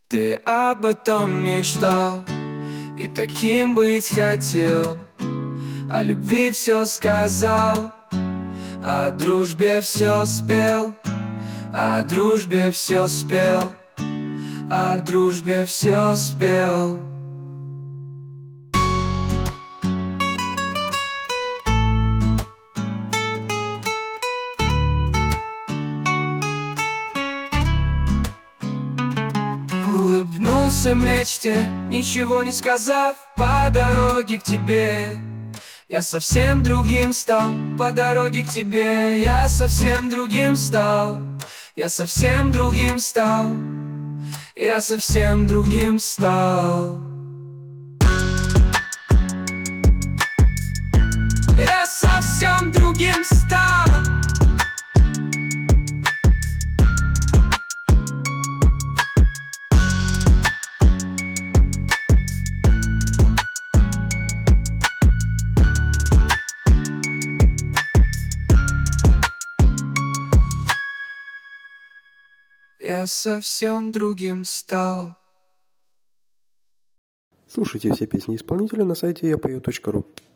Ты об этом мечтал и таким быть хотел, о любви все сказал, о дружбе все спел, о дружбе все спел, о дружбе все спел. Улыбнулся мечте, ничего не сказав, по дороге к тебе. Я совсем другим стал, по дороге к тебе. Я совсем другим стал, я совсем другим стал, я совсем другим стал. Я совсем другим стал. Я совсем другим стал. Слушайте все песни исполнителя на сайте yapeo.ru.